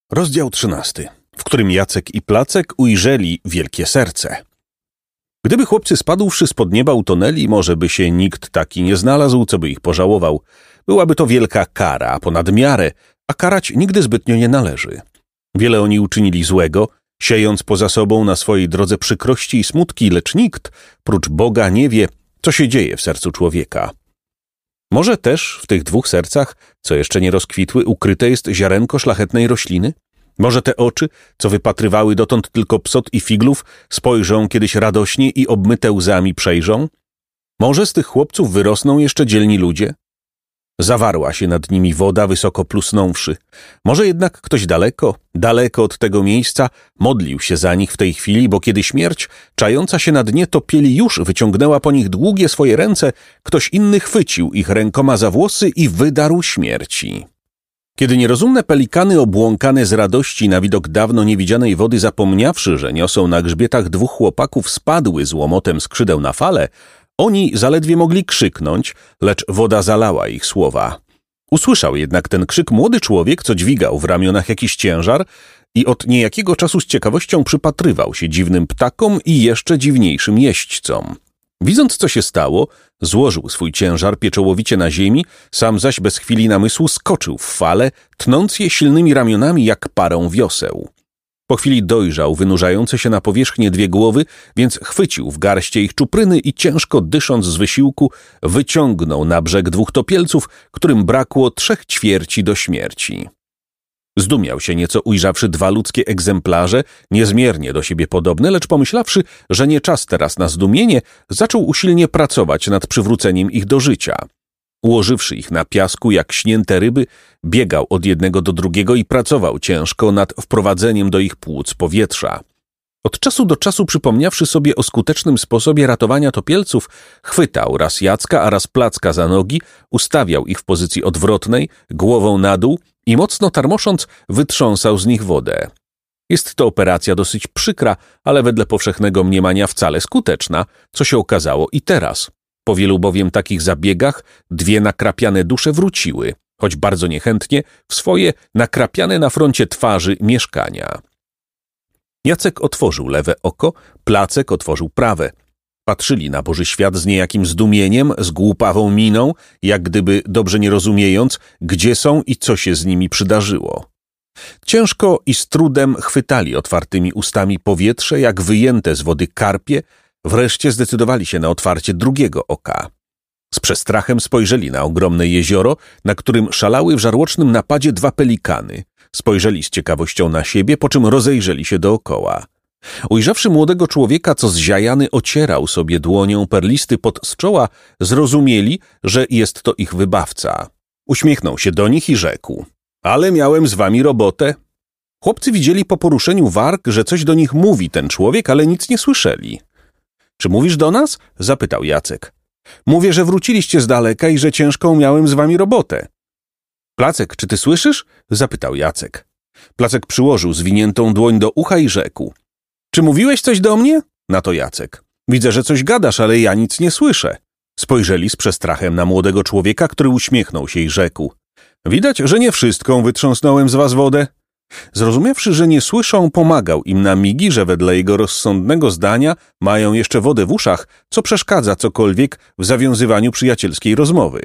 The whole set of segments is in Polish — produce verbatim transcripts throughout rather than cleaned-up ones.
Rozdział trzynasty, w którym Jacek i Placek ujrzeli wielkie serce. Gdyby chłopcy spadłszy spod nieba utonęli, może by się nikt taki nie znalazł, co by ich pożałował. Byłaby to wielka kara, ponad miarę, a karać nigdy zbytnio nie należy. Wiele oni uczynili złego, siejąc poza sobą na swojej drodze przykrości i smutki, lecz nikt, prócz Boga, nie wie, co się dzieje w sercu człowieka. Może też w tych dwóch sercach, co jeszcze nie rozkwitły, ukryte jest ziarenko szlachetnej rośliny? Może te oczy, co wypatrywały dotąd tylko psot i figlów, spojrzą kiedyś radośnie i obmyte łzami przejrzą? Może z tych chłopców wyrosną jeszcze dzielni ludzie? Zawarła się nad nimi woda, wysoko plusnąwszy. Może jednak ktoś daleko, daleko od tego miejsca modlił się za nich w tej chwili, bo kiedy śmierć, czająca się na dnie topieli, już wyciągnęła po nich długie swoje ręce, ktoś inny chwycił ich rękoma za włosy i wydarł śmierci. Kiedy nierozumne pelikany obłąkane z radości na widok dawno niewidzianej wody, zapomniawszy, że niosą na grzbietach dwóch chłopaków, spadły z łomotem skrzydeł na fale, oni zaledwie mogli krzyknąć, lecz woda zalała ich słowa. Usłyszał jednak ten krzyk młody człowiek, co dźwigał w ramionach jakiś ciężar i od niejakiego czasu z ciekawością przypatrywał się dziwnym ptakom i jeszcze dziwniejszym jeźdźcom. Widząc, co się stało, złożył swój ciężar pieczołowicie na ziemi, sam zaś bez chwili namysłu skoczył w fale, tnąc je silnymi ramionami jak parą wioseł. Po chwili dojrzał wynurzające się na powierzchnię dwie głowy, więc chwycił w garście ich czupryny i ciężko dysząc z wysiłku wyciągnął na brzeg dwóch topielców, którym brakło trzech ćwierci do śmierci. Zdumiał się nieco, ujrzawszy dwa ludzkie egzemplarze, niezmiernie do siebie podobne, lecz pomyślawszy, że nie czas teraz na zdumienie, zaczął usilnie pracować nad przywróceniem ich do życia. Ułożywszy ich na piasku jak śnięte ryby, biegał od jednego do drugiego i pracował ciężko nad wprowadzeniem do ich płuc powietrza. Od czasu do czasu, przypomniawszy sobie o skutecznym sposobie ratowania topielców, chwytał raz Jacka, a raz Placka za nogi, ustawiał ich w pozycji odwrotnej, głową na dół i mocno tarmosząc wytrząsał z nich wodę. Jest to operacja dosyć przykra, ale wedle powszechnego mniemania wcale skuteczna, co się okazało i teraz. Po wielu bowiem takich zabiegach dwie nakrapiane dusze wróciły, choć bardzo niechętnie, w swoje nakrapiane na froncie twarzy mieszkania. Jacek otworzył lewe oko, Placek otworzył prawe. Patrzyli na Boży świat z niejakim zdumieniem, z głupawą miną, jak gdyby dobrze nie rozumiejąc, gdzie są i co się z nimi przydarzyło. Ciężko i z trudem chwytali otwartymi ustami powietrze, jak wyjęte z wody karpie, wreszcie zdecydowali się na otwarcie drugiego oka. Z przestrachem spojrzeli na ogromne jezioro, na którym szalały w żarłocznym napadzie dwa pelikany. Spojrzeli z ciekawością na siebie, po czym rozejrzeli się dookoła. Ujrzawszy młodego człowieka, co zziajany ocierał sobie dłonią perlisty pot z czoła, zrozumieli, że jest to ich wybawca. Uśmiechnął się do nich i rzekł: ale miałem z wami robotę. Chłopcy widzieli po poruszeniu warg, że coś do nich mówi ten człowiek, ale nic nie słyszeli. Czy mówisz do nas? Zapytał Jacek. Mówię, że wróciliście z daleka i że ciężką miałem z wami robotę. Placek, czy ty słyszysz? Zapytał Jacek. Placek przyłożył zwiniętą dłoń do ucha i rzekł: czy mówiłeś coś do mnie? Na to Jacek. Widzę, że coś gadasz, ale ja nic nie słyszę. Spojrzeli z przestrachem na młodego człowieka, który uśmiechnął się i rzekł: widać, że nie wszystką wytrząsnąłem z was wodę. Zrozumiawszy, że nie słyszą, pomagał im na migi, że wedle jego rozsądnego zdania mają jeszcze wodę w uszach, co przeszkadza cokolwiek w zawiązywaniu przyjacielskiej rozmowy.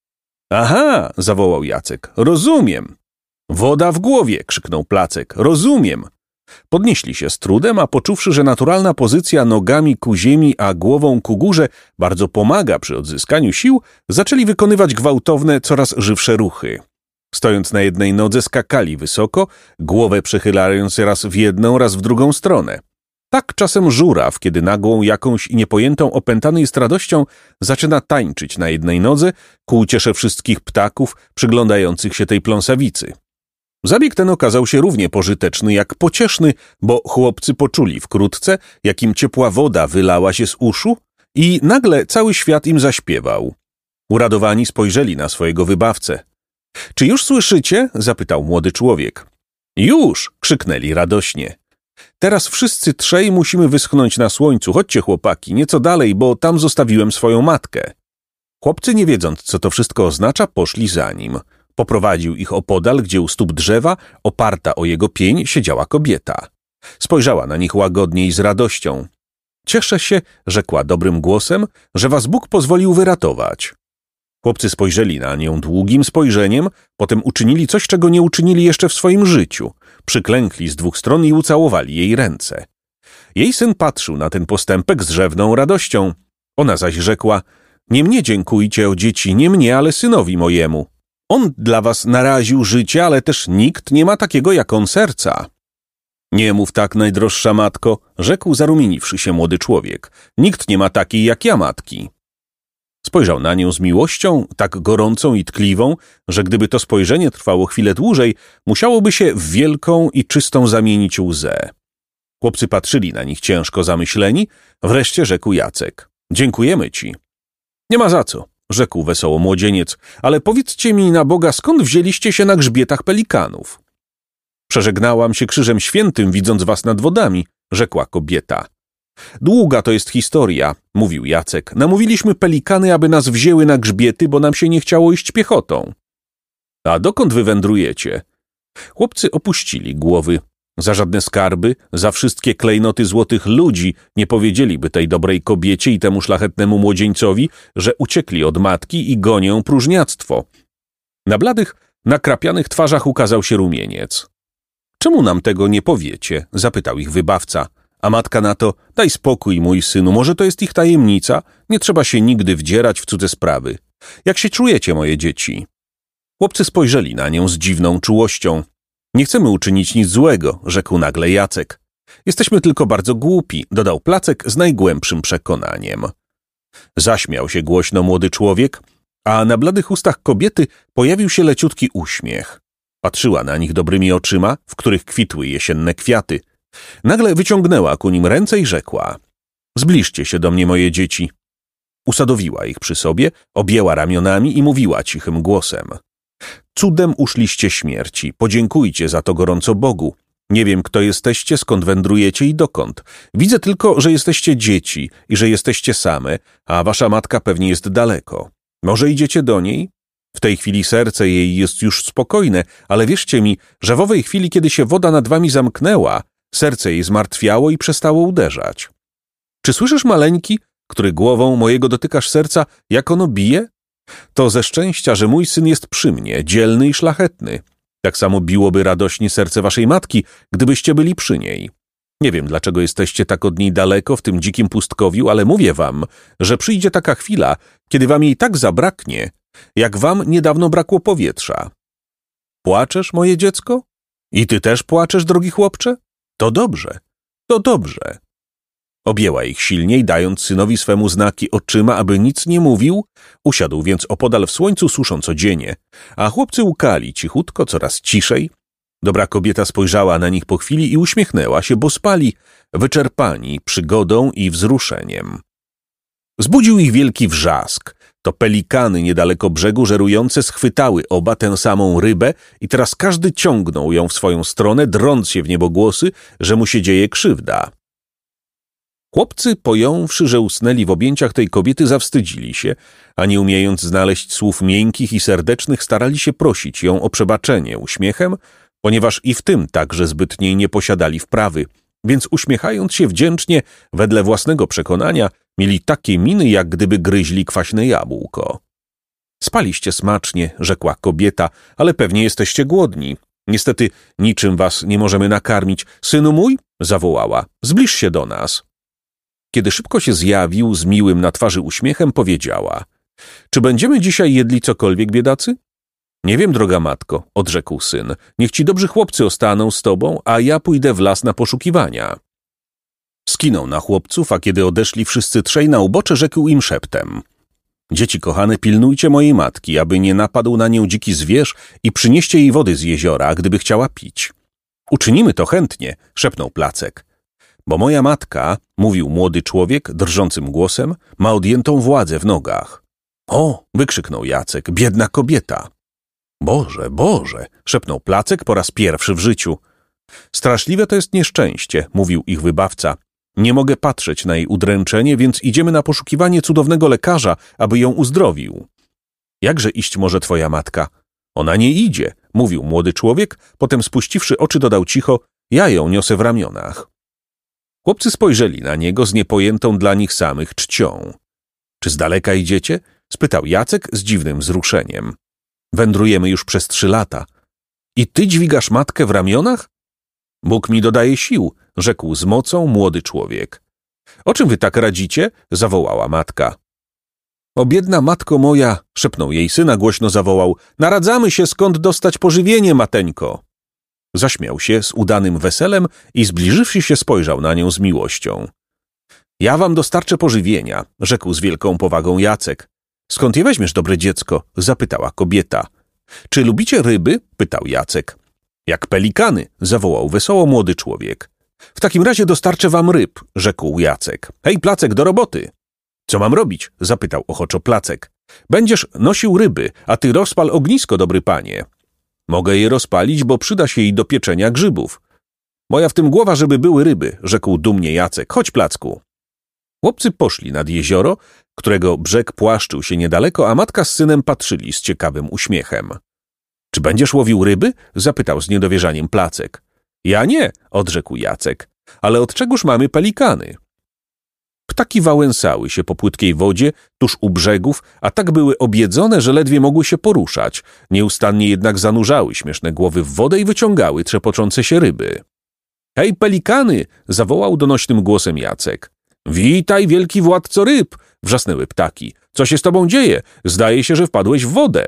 Aha, zawołał Jacek, rozumiem. Woda w głowie, krzyknął Placek, rozumiem. Podnieśli się z trudem, a poczuwszy, że naturalna pozycja nogami ku ziemi, a głową ku górze bardzo pomaga przy odzyskaniu sił, zaczęli wykonywać gwałtowne, coraz żywsze ruchy. Stojąc na jednej nodze skakali wysoko, głowę przechylając raz w jedną, raz w drugą stronę. Tak czasem żuraw, kiedy nagłą jakąś niepojętą opętany jest radością, zaczyna tańczyć na jednej nodze ku uciesze wszystkich ptaków przyglądających się tej pląsawicy. Zabieg ten okazał się równie pożyteczny jak pocieszny, bo chłopcy poczuli wkrótce, jakim ciepła woda wylała się z uszu i nagle cały świat im zaśpiewał. Uradowani spojrzeli na swojego wybawcę. Czy już słyszycie? Zapytał młody człowiek. Już! Krzyknęli radośnie. Teraz wszyscy trzej musimy wyschnąć na słońcu. Chodźcie, chłopaki, nieco dalej, bo tam zostawiłem swoją matkę. Chłopcy, nie wiedząc, co to wszystko oznacza, poszli za nim. Poprowadził ich opodal, gdzie u stóp drzewa, oparta o jego pień, siedziała kobieta. Spojrzała na nich łagodnie i z radością. Cieszę się, rzekła dobrym głosem, że was Bóg pozwolił wyratować. Chłopcy spojrzeli na nią długim spojrzeniem, potem uczynili coś, czego nie uczynili jeszcze w swoim życiu. Przyklękli z dwóch stron i ucałowali jej ręce. Jej syn patrzył na ten postępek z rzewną radością. Ona zaś rzekła, nie mnie dziękujcie, o dzieci, nie mnie, ale synowi mojemu. On dla was naraził życie, ale też nikt nie ma takiego jak on serca. Nie mów tak, najdroższa matko, rzekł zarumieniwszy się młody człowiek. Nikt nie ma takiej jak ja matki. Spojrzał na nią z miłością, tak gorącą i tkliwą, że gdyby to spojrzenie trwało chwilę dłużej, musiałoby się w wielką i czystą zamienić łzę. Chłopcy patrzyli na nich ciężko zamyśleni, wreszcie rzekł Jacek. Dziękujemy ci. Nie ma za co, rzekł wesoło młodzieniec, ale powiedzcie mi na Boga, skąd wzięliście się na grzbietach pelikanów? Przeżegnałam się krzyżem świętym, widząc was nad wodami, rzekła kobieta. Długa to jest historia, mówił Jacek. Namówiliśmy pelikany, aby nas wzięły na grzbiety, bo nam się nie chciało iść piechotą. A dokąd wy wędrujecie? Chłopcy opuścili głowy. Za żadne skarby, za wszystkie klejnoty złotych ludzi nie powiedzieliby tej dobrej kobiecie i temu szlachetnemu młodzieńcowi, że uciekli od matki i gonią próżniactwo. Na bladych, nakrapianych twarzach ukazał się rumieniec. Czemu nam tego nie powiecie? Zapytał ich wybawca. A matka na to, daj spokój, mój synu, może to jest ich tajemnica? Nie trzeba się nigdy wdzierać w cudze sprawy. Jak się czujecie, moje dzieci? Chłopcy spojrzeli na nią z dziwną czułością. Nie chcemy uczynić nic złego, rzekł nagle Jacek. Jesteśmy tylko bardzo głupi, dodał Placek z najgłębszym przekonaniem. Zaśmiał się głośno młody człowiek, a na bladych ustach kobiety pojawił się leciutki uśmiech. Patrzyła na nich dobrymi oczyma, w których kwitły jesienne kwiaty. Nagle wyciągnęła ku nim ręce i rzekła. Zbliżcie się do mnie, moje dzieci. Usadowiła ich przy sobie, objęła ramionami i mówiła cichym głosem. Cudem uszliście śmierci, podziękujcie za to gorąco Bogu. Nie wiem, kto jesteście, skąd wędrujecie i dokąd. Widzę tylko, że jesteście dzieci i że jesteście same, a wasza matka pewnie jest daleko. Może idziecie do niej? W tej chwili serce jej jest już spokojne, ale wierzcie mi, że w owej chwili, kiedy się woda nad wami zamknęła, serce jej zmartwiało i przestało uderzać. Czy słyszysz, maleńki, który głową mojego dotykasz serca, jak ono bije? To ze szczęścia, że mój syn jest przy mnie, dzielny i szlachetny. Tak samo biłoby radośnie serce waszej matki, gdybyście byli przy niej. Nie wiem, dlaczego jesteście tak od niej daleko w tym dzikim pustkowiu, ale mówię wam, że przyjdzie taka chwila, kiedy wam jej tak zabraknie, jak wam niedawno brakło powietrza. Płaczesz, moje dziecko? I ty też płaczesz, drogi chłopcze? To dobrze, to dobrze. Objęła ich silniej, dając synowi swemu znaki oczyma, aby nic nie mówił, usiadł więc opodal w słońcu, susząc odzienie, a chłopcy łkali cichutko, coraz ciszej. Dobra kobieta spojrzała na nich po chwili i uśmiechnęła się, bo spali, wyczerpani przygodą i wzruszeniem. Zbudził ich wielki wrzask. To pelikany niedaleko brzegu żerujące schwytały oba tę samą rybę i teraz każdy ciągnął ją w swoją stronę, drąc się w niebogłosy, że mu się dzieje krzywda. Chłopcy, pojąwszy, że usnęli w objęciach tej kobiety, zawstydzili się, a nie umiejąc znaleźć słów miękkich i serdecznych, starali się prosić ją o przebaczenie uśmiechem, ponieważ i w tym także zbytniej nie posiadali wprawy, więc uśmiechając się wdzięcznie, wedle własnego przekonania, mieli takie miny, jak gdyby gryźli kwaśne jabłko. Spaliście smacznie, rzekła kobieta, ale pewnie jesteście głodni. Niestety niczym was nie możemy nakarmić. Synu mój, zawołała, zbliż się do nas. Kiedy szybko się zjawił z miłym na twarzy uśmiechem, powiedziała. Czy będziemy dzisiaj jedli cokolwiek, biedacy? Nie wiem, droga matko, odrzekł syn. Niech ci dobrzy chłopcy ostaną z tobą, a ja pójdę w las na poszukiwania. Skinął na chłopców, a kiedy odeszli wszyscy trzej na ubocze, rzekł im szeptem. Dzieci kochane, pilnujcie mojej matki, aby nie napadł na nią dziki zwierz i przynieście jej wody z jeziora, gdyby chciała pić. Uczynimy to chętnie, szepnął Placek. Bo moja matka, mówił młody człowiek drżącym głosem, ma odjętą władzę w nogach. O, wykrzyknął Jacek, biedna kobieta. Boże, Boże, szepnął Placek po raz pierwszy w życiu. Straszliwe to jest nieszczęście, mówił ich wybawca. Nie mogę patrzeć na jej udręczenie, więc idziemy na poszukiwanie cudownego lekarza, aby ją uzdrowił. Jakże iść może twoja matka? Ona nie idzie, mówił młody człowiek, potem spuściwszy oczy dodał cicho, ja ją niosę w ramionach. Chłopcy spojrzeli na niego z niepojętą dla nich samych czcią. Czy z daleka idziecie? Spytał Jacek z dziwnym wzruszeniem. Wędrujemy już przez trzy lata. I ty dźwigasz matkę w ramionach? Bóg mi dodaje sił, rzekł z mocą młody człowiek. O czym wy tak radzicie? Zawołała matka. O biedna matko moja, szepnął jej syn, a głośno zawołał. Naradzamy się, skąd dostać pożywienie, mateńko. Zaśmiał się z udanym weselem i zbliżywszy się spojrzał na nią z miłością. Ja wam dostarczę pożywienia, rzekł z wielką powagą Jacek. Skąd je weźmiesz, dobre dziecko? Zapytała kobieta. Czy lubicie ryby? Pytał Jacek. Jak pelikany, zawołał wesoło młody człowiek. W takim razie dostarczę wam ryb, rzekł Jacek. Hej, Placek, do roboty. Co mam robić? Zapytał ochoczo Placek. Będziesz nosił ryby, a ty rozpal ognisko, dobry panie. Mogę je rozpalić, bo przyda się jej do pieczenia grzybów. Moja w tym głowa, żeby były ryby, rzekł dumnie Jacek. Chodź, Placku. Chłopcy poszli nad jezioro, którego brzeg płaszczył się niedaleko, a matka z synem patrzyli z ciekawym uśmiechem. Czy będziesz łowił ryby? Zapytał z niedowierzaniem Placek. Ja nie, odrzekł Jacek. Ale od czegóż mamy pelikany? Ptaki wałęsały się po płytkiej wodzie, tuż u brzegów, a tak były objedzone, że ledwie mogły się poruszać. Nieustannie jednak zanurzały śmieszne głowy w wodę i wyciągały trzepoczące się ryby. Hej, pelikany! Zawołał donośnym głosem Jacek. Witaj, wielki władco ryb! Wrzasnęły ptaki. Co się z tobą dzieje? Zdaje się, że wpadłeś w wodę.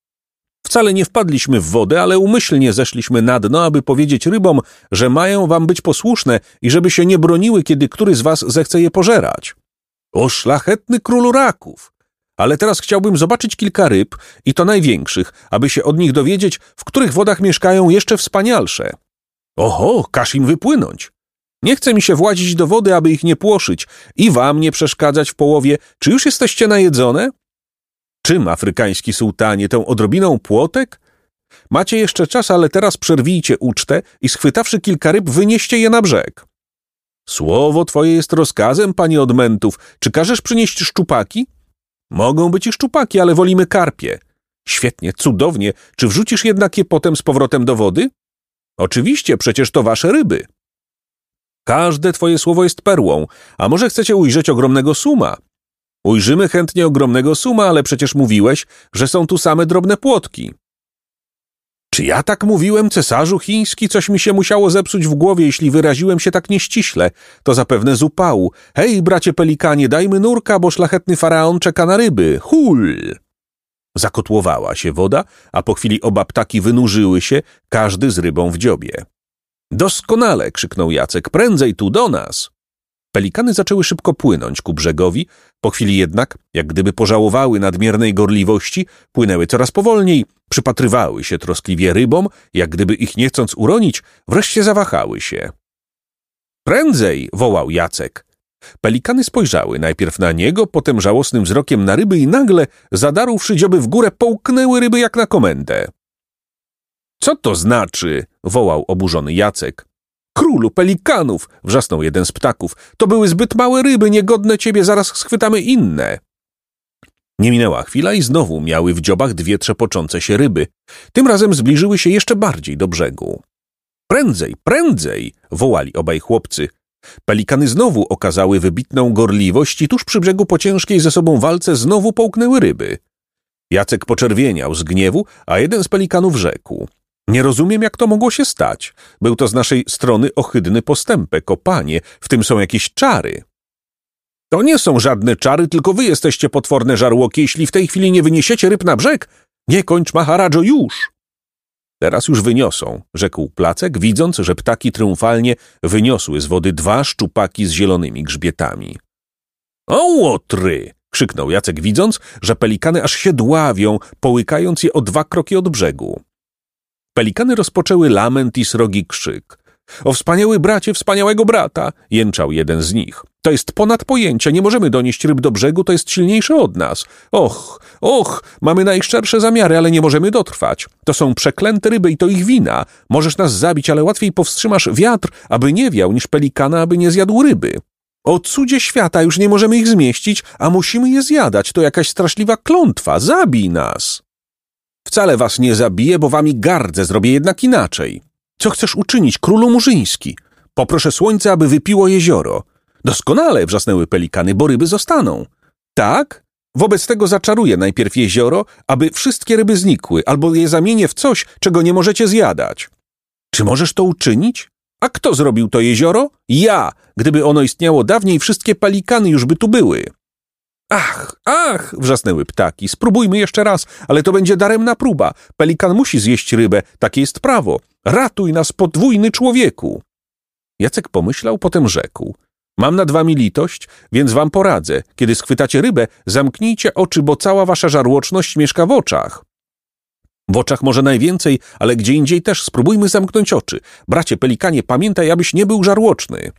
Wcale nie wpadliśmy w wodę, ale umyślnie zeszliśmy na dno, aby powiedzieć rybom, że mają wam być posłuszne i żeby się nie broniły, kiedy który z was zechce je pożerać. O szlachetny królu raków! Ale teraz chciałbym zobaczyć kilka ryb, i to największych, aby się od nich dowiedzieć, w których wodach mieszkają jeszcze wspanialsze. Oho, każ im wypłynąć. Nie chce mi się włazić do wody, aby ich nie płoszyć i wam nie przeszkadzać w połowie. Czy już jesteście najedzone? Czym, afrykański sułtanie, tą odrobiną płotek? Macie jeszcze czas, ale teraz przerwijcie ucztę i schwytawszy kilka ryb, wynieście je na brzeg. Słowo twoje jest rozkazem, panie odmentów. Czy każesz przynieść szczupaki? Mogą być i szczupaki, ale wolimy karpie. Świetnie, cudownie. Czy wrzucisz jednak je potem z powrotem do wody? Oczywiście, przecież to wasze ryby. Każde twoje słowo jest perłą, a może chcecie ujrzeć ogromnego suma? Ujrzymy chętnie ogromnego suma, ale przecież mówiłeś, że są tu same drobne płotki. Czy ja tak mówiłem, cesarzu chiński? Coś mi się musiało zepsuć w głowie, jeśli wyraziłem się tak nieściśle. To zapewne z upału. Hej, bracie pelikanie, dajmy nurka, bo szlachetny faraon czeka na ryby. Hul! Zakotłowała się woda, a po chwili oba ptaki wynurzyły się, każdy z rybą w dziobie. Doskonale, krzyknął Jacek, prędzej tu do nas. Pelikany zaczęły szybko płynąć ku brzegowi, po chwili jednak, jak gdyby pożałowały nadmiernej gorliwości, płynęły coraz powolniej, przypatrywały się troskliwie rybom, jak gdyby ich nie chcąc uronić, wreszcie zawahały się. Prędzej, wołał Jacek. Pelikany spojrzały najpierw na niego, potem żałosnym wzrokiem na ryby i nagle, zadarłszy dzioby w górę, połknęły ryby jak na komendę. Co to znaczy? Wołał oburzony Jacek. Królu pelikanów! Wrzasnął jeden z ptaków. To były zbyt małe ryby, niegodne ciebie, zaraz schwytamy inne. Nie minęła chwila i znowu miały w dziobach dwie trzepoczące się ryby. Tym razem zbliżyły się jeszcze bardziej do brzegu. Prędzej, prędzej! Wołali obaj chłopcy. Pelikany znowu okazały wybitną gorliwość i tuż przy brzegu po ciężkiej ze sobą walce znowu połknęły ryby. Jacek poczerwieniał z gniewu, a jeden z pelikanów rzekł. Nie rozumiem, jak to mogło się stać. Był to z naszej strony ohydny postępek, o panie, w tym są jakieś czary. To nie są żadne czary, tylko wy jesteście potworne żarłoki, jeśli w tej chwili nie wyniesiecie ryb na brzeg. Nie kończ, Maharadżo, już! Teraz już wyniosą, rzekł Placek, widząc, że ptaki triumfalnie wyniosły z wody dwa szczupaki z zielonymi grzbietami. O łotry! Krzyknął Jacek, widząc, że pelikany aż się dławią, połykając je o dwa kroki od brzegu. Pelikany rozpoczęły lament i srogi krzyk. O wspaniały bracie, wspaniałego brata! Jęczał jeden z nich. To jest ponad pojęcia, nie możemy donieść ryb do brzegu, to jest silniejsze od nas. Och, och, mamy najszczersze zamiary, ale nie możemy dotrwać. To są przeklęte ryby i to ich wina. Możesz nas zabić, ale łatwiej powstrzymasz wiatr, aby nie wiał, niż pelikana, aby nie zjadł ryby. O cudzie świata, już nie możemy ich zmieścić, a musimy je zjadać. To jakaś straszliwa klątwa. Zabij nas! Wcale was nie zabiję, bo wami gardzę, zrobię jednak inaczej. Co chcesz uczynić, królu murzyński? Poproszę słońce, aby wypiło jezioro. Doskonale, wrzasnęły pelikany, bo ryby zostaną. Tak? Wobec tego zaczaruję najpierw jezioro, aby wszystkie ryby znikły, albo je zamienię w coś, czego nie możecie zjadać. Czy możesz to uczynić? A kto zrobił to jezioro? Ja! Gdyby ono istniało dawniej, wszystkie pelikany już by tu były. Ach, ach, wrzasnęły ptaki, spróbujmy jeszcze raz, ale to będzie daremna próba. Pelikan musi zjeść rybę, takie jest prawo. Ratuj nas, podwójny człowieku. Jacek pomyślał, potem rzekł. Mam nad wami litość, więc wam poradzę. Kiedy schwytacie rybę, zamknijcie oczy, bo cała wasza żarłoczność mieszka w oczach. W oczach może najwięcej, ale gdzie indziej też spróbujmy zamknąć oczy. Bracie pelikanie, pamiętaj, abyś nie był żarłoczny.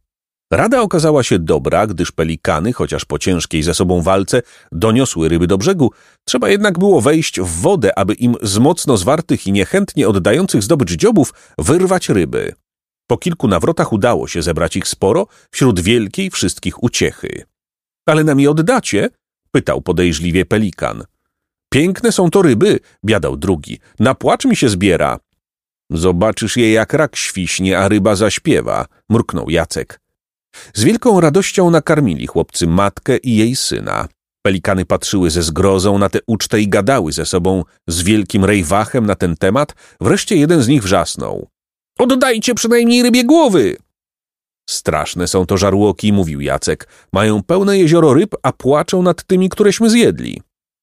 Rada okazała się dobra, gdyż pelikany, chociaż po ciężkiej ze sobą walce, doniosły ryby do brzegu, trzeba jednak było wejść w wodę, aby im z mocno zwartych i niechętnie oddających zdobycz dziobów wyrwać ryby. Po kilku nawrotach udało się zebrać ich sporo, wśród wielkiej wszystkich uciechy. — Ale nam je oddacie? — pytał podejrzliwie pelikan. — Piękne są to ryby — biadał drugi. — Na płacz mi się zbiera. — Zobaczysz je, jak rak świśnie, a ryba zaśpiewa — mruknął Jacek. Z wielką radością nakarmili chłopcy matkę i jej syna. Pelikany patrzyły ze zgrozą na tę ucztę i gadały ze sobą z wielkim rejwachem na ten temat. Wreszcie jeden z nich wrzasnął. — Oddajcie przynajmniej rybie głowy! — Straszne są to żarłoki — mówił Jacek. — Mają pełne jezioro ryb, a płaczą nad tymi, któreśmy zjedli.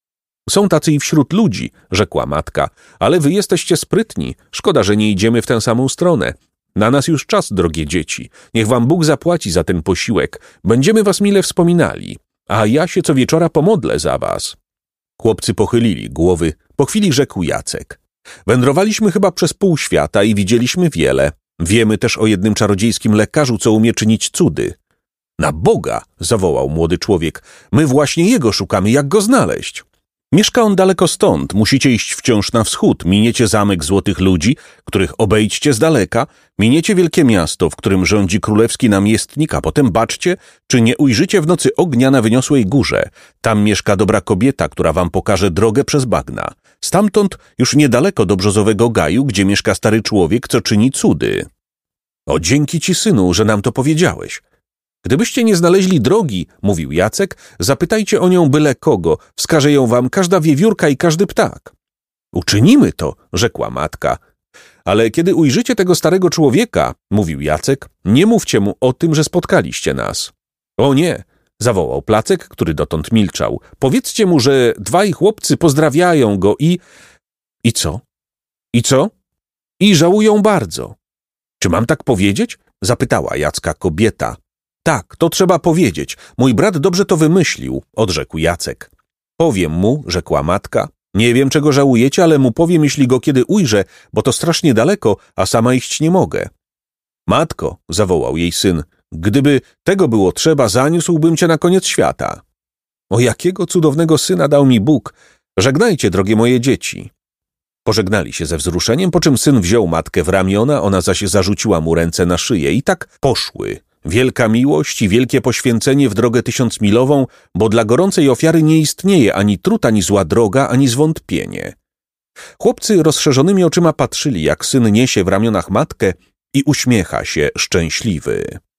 — Są tacy i wśród ludzi — rzekła matka. — Ale wy jesteście sprytni. Szkoda, że nie idziemy w tę samą stronę. Na nas już czas, drogie dzieci. Niech wam Bóg zapłaci za ten posiłek. Będziemy was mile wspominali. A ja się co wieczora pomodlę za was. Chłopcy pochylili głowy. Po chwili rzekł Jacek. Wędrowaliśmy chyba przez pół świata i widzieliśmy wiele. Wiemy też o jednym czarodziejskim lekarzu, co umie czynić cudy. Na Boga! Zawołał młody człowiek. My właśnie jego szukamy, jak go znaleźć. Mieszka on daleko stąd, musicie iść wciąż na wschód, miniecie zamek złotych ludzi, których obejdźcie z daleka, miniecie wielkie miasto, w którym rządzi królewski namiestnik, a potem baczcie, czy nie ujrzycie w nocy ognia na wyniosłej górze. Tam mieszka dobra kobieta, która wam pokaże drogę przez bagna. Stamtąd już niedaleko do brzozowego gaju, gdzie mieszka stary człowiek, co czyni cudy. O, dzięki ci, synu, że nam to powiedziałeś. Gdybyście nie znaleźli drogi, mówił Jacek, zapytajcie o nią byle kogo, wskaże ją wam każda wiewiórka i każdy ptak. Uczynimy to, rzekła matka. Ale kiedy ujrzycie tego starego człowieka, mówił Jacek, nie mówcie mu o tym, że spotkaliście nas. O nie, zawołał Placek, który dotąd milczał. Powiedzcie mu, że dwaj chłopcy pozdrawiają go i... I co? I co? I żałują bardzo. Czy mam tak powiedzieć? Zapytała Jacka kobieta. Tak, to trzeba powiedzieć. Mój brat dobrze to wymyślił, odrzekł Jacek. Powiem mu, rzekła matka. Nie wiem, czego żałujecie, ale mu powiem, jeśli go kiedy ujrzę, bo to strasznie daleko, a sama iść nie mogę. Matko, zawołał jej syn, gdyby tego było trzeba, zaniósłbym cię na koniec świata. O jakiego cudownego syna dał mi Bóg. Żegnajcie, drogie moje dzieci. Pożegnali się ze wzruszeniem, po czym syn wziął matkę w ramiona, ona zaś zarzuciła mu ręce na szyję i tak poszły. Wielka miłość i wielkie poświęcenie w drogę tysiącmilową, bo dla gorącej ofiary nie istnieje ani trud, ani zła droga, ani zwątpienie. Chłopcy rozszerzonymi oczyma patrzyli, jak syn niesie w ramionach matkę i uśmiecha się szczęśliwy.